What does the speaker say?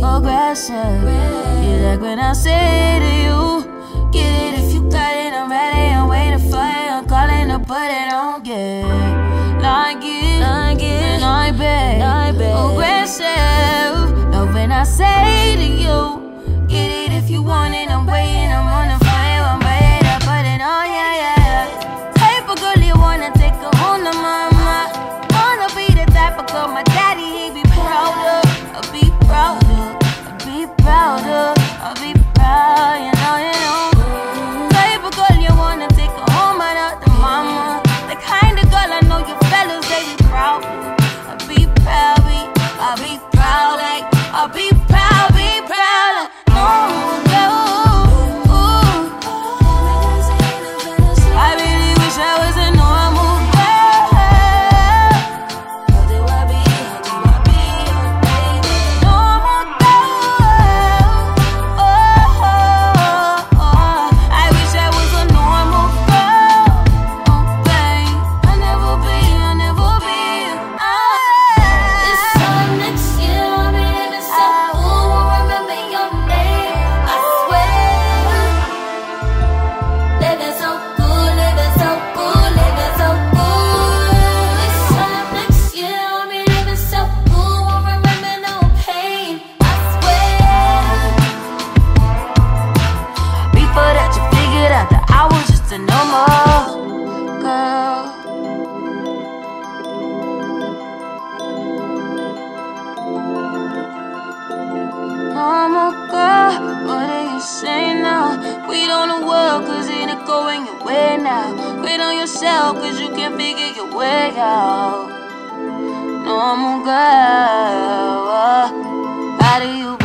aggressive. You like when I say to you, get it if you got it, I'm ready, I'm waiting for it, I'm calling to put it on, yeah. Like it, like bad, aggressive. Love when I say to you, get it if you want it, I'm waiting, I'm on the fire, I'm ready to put it on, yeah. Type of girl you wanna take her home to mama. Wanna be the type of girl my daddy, he be proud of. I'll be proud of, I'll be proud of, I'll be proud, you know. Type of girl you wanna take her home without the mama. The kind of girl I know you fellas, they be proud of. I'll be proud, I'll be proud, like, I'll be proud, like, oh, girl, ooh. I really wish I was a normal girl. How do I be your baby? Normal girl. Oh, I wish I was a normal girl. Oh, babe, I'll never be This time next year, I'll be living so cool, won't remember your name, I swear. Living so good, living so good, living so good. This time next year, I'll be living so cool, won't remember no pain, I swear. Before that you figured out that I was just a normal girl. Normal girl, what do you say now? Quit on the world cause it ain't going your way now. Quit on yourself cause you can't figure your way out. Normal girl, how do you